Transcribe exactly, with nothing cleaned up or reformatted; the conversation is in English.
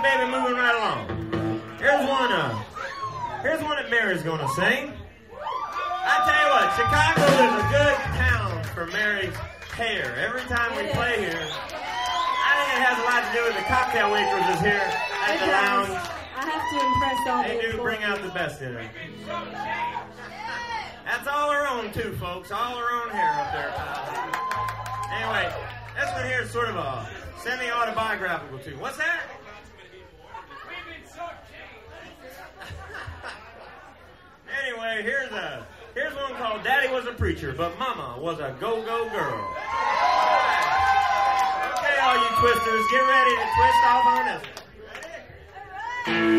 baby, moving right along. Here's one, uh, here's one that Mary's gonna sing. I tell you what, Chicago is a good town for Mary's hair. Every time we play here, I think it has a lot to do with the cocktail waitresses here at the lounge. I have to impress all They do bring out the best in her. That's all her own, too, folks. All her own hair up there. Anyway, this one here is sort of a semi-autobiographical, too. What's that? Anyway, here's a here's one called Daddy Was a Preacher, but Mama Was a Go-Go Girl. Okay, all you twisters, get ready to twist off on this one.